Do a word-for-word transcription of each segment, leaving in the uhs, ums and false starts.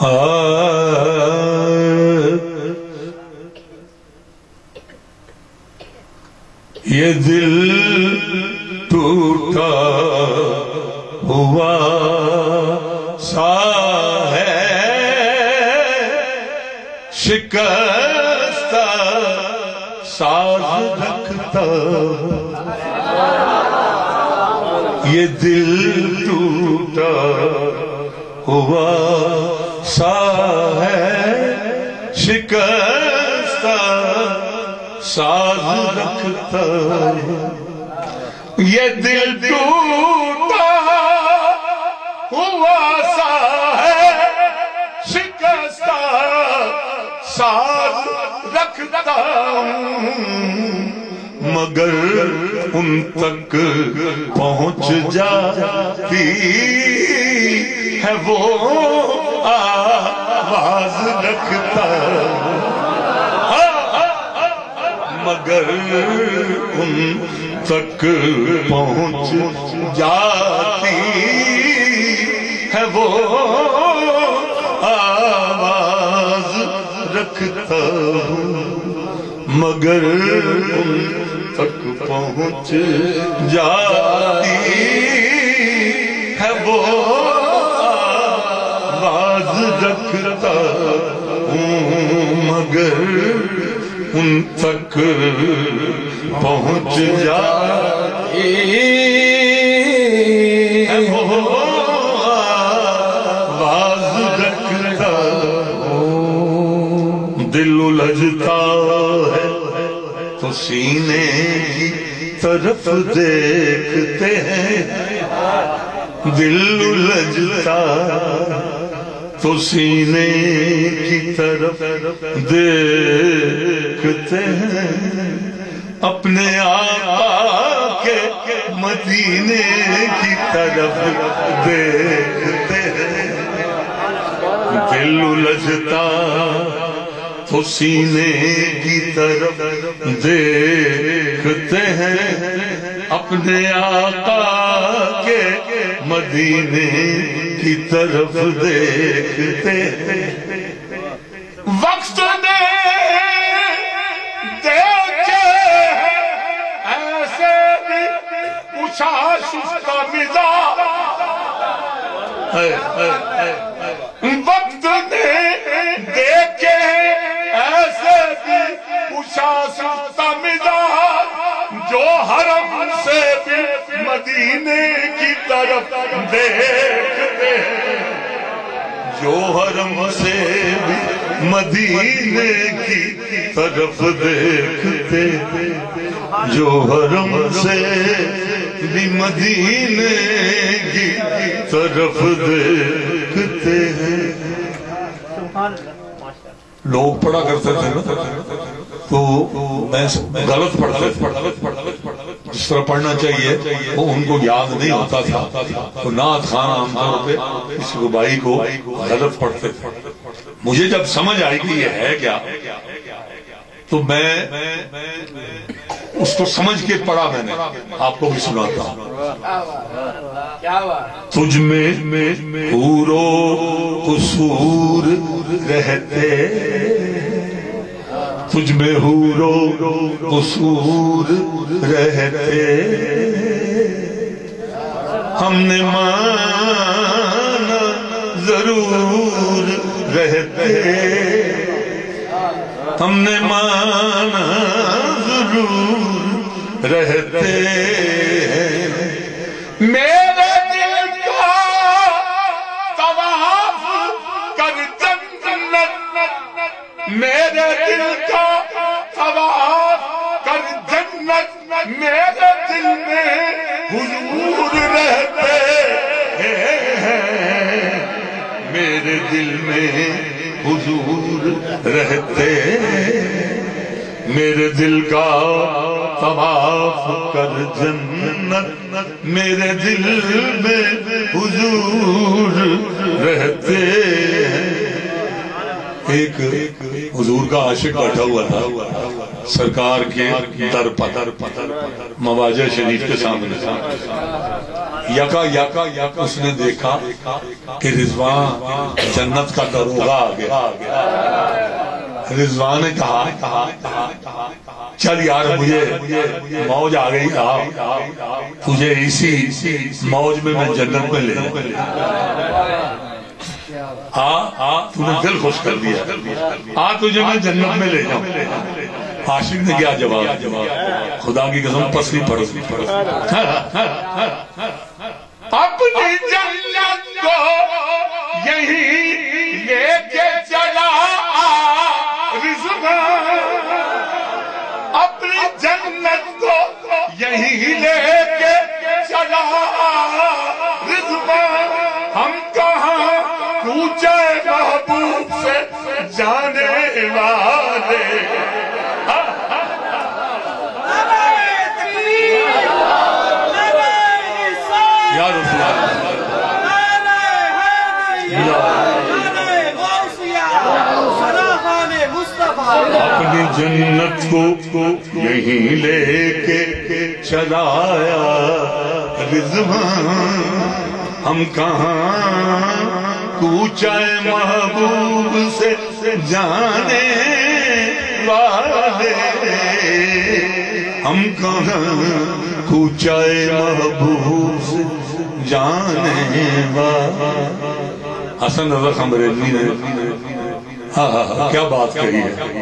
یہ دل ٹوٹا ہوا سا ہے شکستہ ساز رکھتا یہ دل ٹوٹا ہوا سا ہے شکستہ ساز رکھتا یہ دل ٹوٹا ہوا سا ہے شکستہ ساز رکھتا مگر ان تک پہنچ جاتی ہے وہ آواز رکھتا مگر ان تک پہنچ جاتی ہے وہ آواز رکھتا مگر ان تک پہنچ جاتی ہے وہ آواز رکھتا مگر ان تک پہنچ جاتی ہے وہ آواز رکھتا دل الجھتا ہے تو سینے کی طرف دیکھتے ہیں دل الجھتا تو سینے کی طرف دیکھتے ہیں اپنے آقا کے مدینے کی طرف دیکھتے ہیں دل الجھتا تو سینے کی طرف دیکھتے ہیں اپنے آقا کے مدینے کی طرف دیکھتے ہیں وقت نے دیکھے ایسے بھی پوچھا شفتا مزاج وقت نے دیکھے ایسے بھی پوچھا شفتا مزاج جو حرم سے بھی مدینے کی طرف دیکھتے ہیں جو حرم سے بھی مدینے کی طرف دیکھتے جو حرم سے بھی مدینے کی طرف دیکھتے ہیں لوگ پڑھا کرتے تھے تو میں غلط پڑھتا جس طرح پڑھنا چاہیے وہ ان کو یاد نہیں ہوتا تھا تو نعت خان عام طور پہ کسی کو بھائی کو غلط پڑھتے تھے مجھے جب سمجھ آئی کہ یہ ہے کیا تو میں اس کو سمجھ کے پڑھا میں نے آپ کو بھی سناتا ہوں تجھ میں حور و قصور رہتے تجھ میں حور و قصور رہتے ہم نے مانا ضرور رہتے ہم نے مانا ضرور رہتے میرے دل کا طواف کر جنت میرے دل کا طواف کر جنت میرے دل میں حضور رہتے ہیں میرے دل میں حضور رہتے میرے دل کا طواف کر جنت میرے دل میں حضور رہتے ایک حضور کا عاشق بیٹھا ہوا تھا سرکار کے در پر مواجہ شریف کے سامنے یکا یکا یکا اس نے دیکھا کہ رضوان جنت کا دروغہ آ گیا. رضوان نے کہا چل یار مجھے موج آ گئی, تجھے اسی موج میں میں جنت میں لے آ, تو نے دل خوش کر دیا, آ تجھے میں جنت میں لے جاؤں. عاشق نے کیا جواب, خدا کی قسم پسلی پڑ اپنی جنت کو یہی لے کے چلا رضوان, اپنی جنت کو یہی لے کے چلا رضوان. ہم کہاں کوچے محبوب سے جانے والے, یا رسول اپنی جنت کو یہیں لے کے چلایا رضوان. ہم کہاں کوچے محبوب سے جانے والے, ہم کہاں کوچے محبوب سے جانے والے. حسن رضا خمرینی نے ہاں ہاں کیا بات کہی ہے.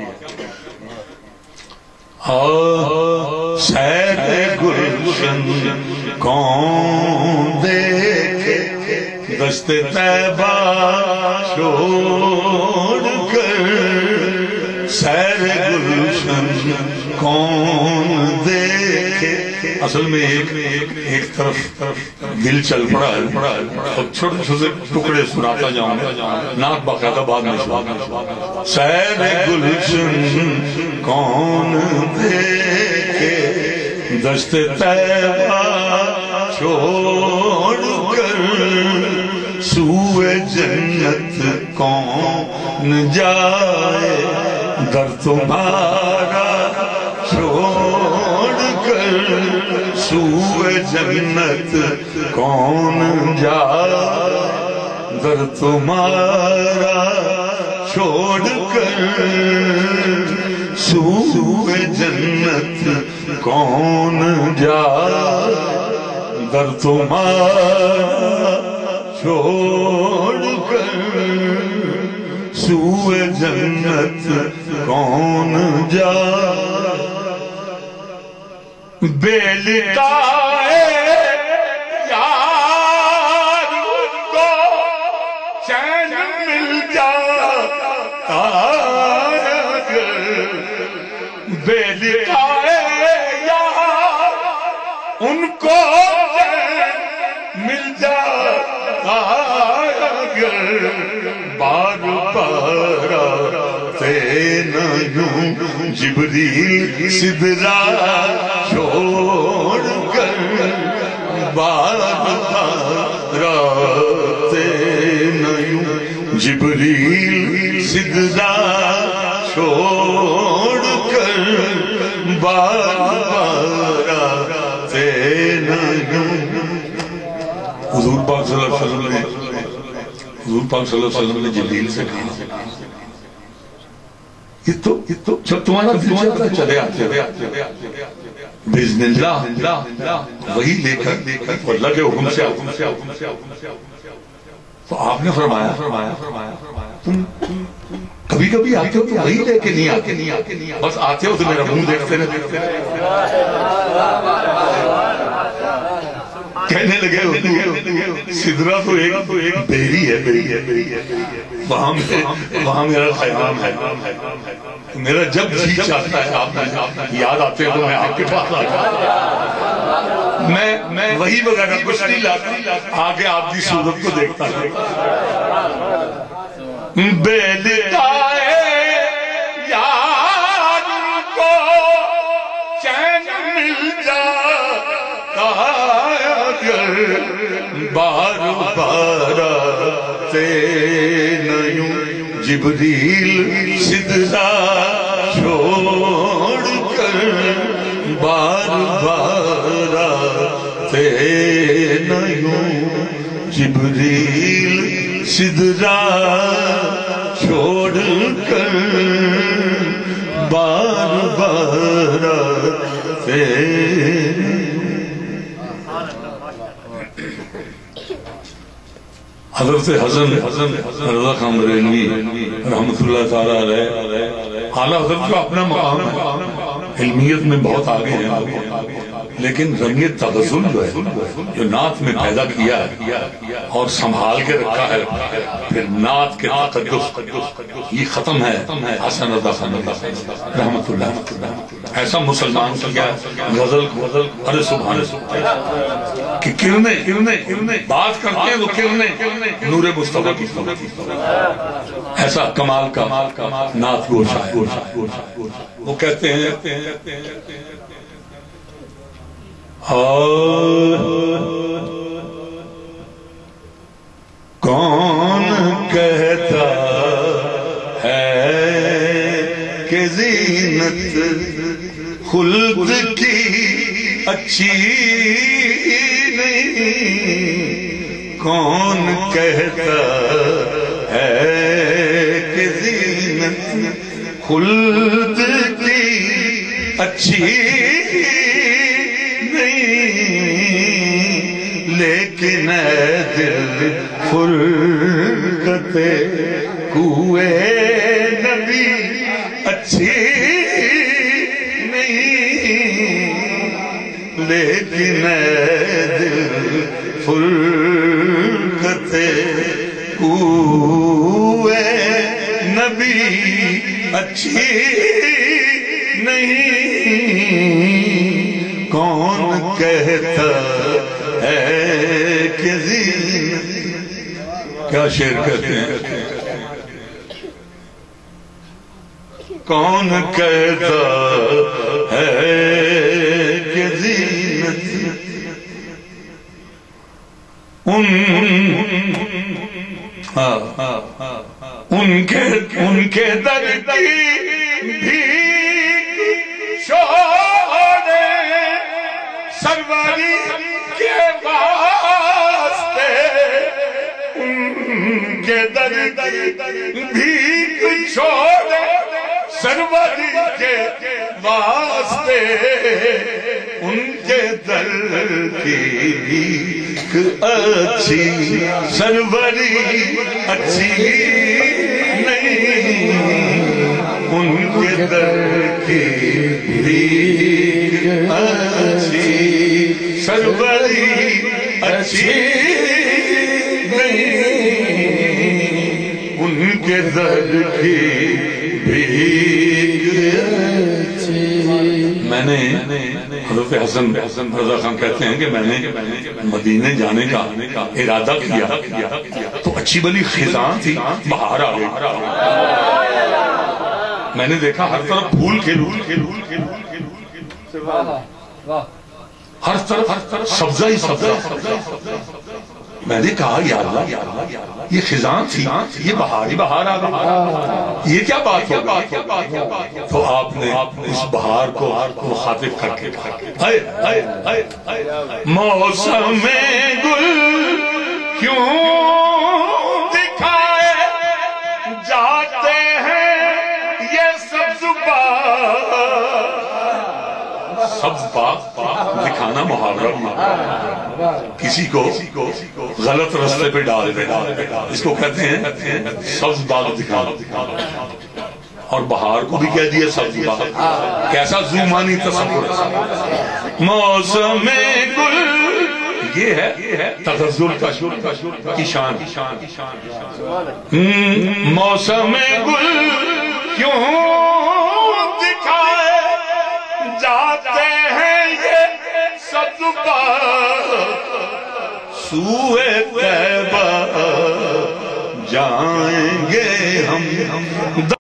سیر گلشن کون دیکھے دشت طیبہ چھوڑ کر, سیر گلشن کون دیکھے. اصل میں ایک ایک طرف دل چل پڑا ہے, اب چھوٹے چھوٹے ٹکڑے سناتا جاؤں گا, نعت باقاعدہ بعد میں سناتا. سیر گلشن کون دیکھے دشت طیبہ چھوڑ کر, سوئے جنت کون جائے در تمہارا چھوڑ کر, سوئے جنت کون جائے در تمہارا چھوڑ کر, سوئے جنت کون جائے در تمہارا چھوڑ کر, سوئے جنت کون جائے. بے لقائے یار کو چین مل جاتا, بے لقائے یار ان کو چین مل جاتا, بار بار آتے نہ یوں جبریل سدرا چھوڑ کر, بار بار آتے نہ یوں جبریل سدرا چھوڑ کر, بار بار آتے نہ یوں. حضور پاک صلی اللہ علیہ وسلم نے حضور پاک صلی اللہ علیہ وسلم نے جبریل سے کہا یہ تو یہ تو جب تمہارا دل چلتا چلے آتے بِإِذْنِ اللَّهِ وہی لے کر اللہ کے حکم سے. تو آپ نے فرمایا تم کبھی کبھی آتے ہو تو وہی لے کے نہیں آتے, بس آتے ہو تو میرا منہ دیکھتے رہتے. کہنے لگے ہوتے سدرا تو ایک بیری ہے, وہاں میرا خیام ہے, میرا جب جی چاہتا ہے آپ یاد آتے ہیں تو میں آپ کے پاس آتا, میں وہی وغیرہ کچھ نہیں لاتا, آگے آپ کی صورت کو دیکھتا ہے. بے لقائے یار کو چین مل جاتا, بار بار آتے نہ یوں جبریل سدرا چھوڑ کر, بار بار آتے جبریل سدرا چھوڑ کر بار بار آتے حضرت حسن رضا خان بریلوی رحمت اللہ تعالیٰ علیہ اعلیٰ حضرت کا اپنا مقام ہے، علمیت میں بہت آگے ہیں، لیکن رنگ تغزل جو ہے جو نعت میں پیدا کیا ہے اور سنبھال کے رکھا ہے، پھر نعت کے تقدس یہ ختم ہے حسن رضا خان رحمت اللہ۔ ایسا مسلمان کیا غزل ارے سبحان کہ کرنے بات کرتے ہیں تو کرنے نور مصطفیٰ کی ایسا کمال کا نعت گوش ہے۔ وہ کہتے ہیں کون کہتا ہے کہ زینت خلد کی اچھی نہیں، کون کہتا ہے کہ زینت خلد کی اچھی لیکن اے دل فرقت کوئے نبی اچھی نہیں، لیکن اے دل فرقت کوئے نبی اچھی نہیں، کون کہتا ہے کہ زینت کیا شعر کہتے ہیں، کون کہتا ہے کہ زینت ان ان کے ان کے در کی بھیک چھوڑے سروری کے واسطے، ان کے در کی بھیک چھوڑے سروری کے واسطے، ان کے در کی بھیک اچھی سروری اچھی نہیں، ان کے در کی بھیک اچھی سروری اچھی نہیں، ان کے در کی بھیک اچھی۔ میں نے حضرت حسن رضا خان کہتے ہیں کہ میں نے مدینے جانے کا ارادہ کیا تو اچھی بلی خزاں تھی، بہار آ گئی، میں نے دیکھا ہر طرف پھول کھل ہر طرف سبزہ ہی سبزہ، میں نے کہا یا اللہ یہ خزاں تھی، یہ بہار ہی بہار آ گئی، یہ کیا بات ہے؟ تو آپ نے اس بہار کو مخاطب کر کے کہا موسم گل کیوں دکھائے جاتے ہیں یہ سبز باغ، سبز باغ دکھانا محاورہ کسی کو غلط رستے پہ ڈال دے، اس کو کہتے ہیں سبز باغ دکھانا، اور بہار کو بھی کہہ دیا سبز باغ، کیسا زومانی تصور ہے۔ موسم گل یہ ہے تغزل کی شان، موسم گل کیوں دکھائے جاتے ہیں یہ سبز باغ، سوئے طیبہ جائیں گے ہم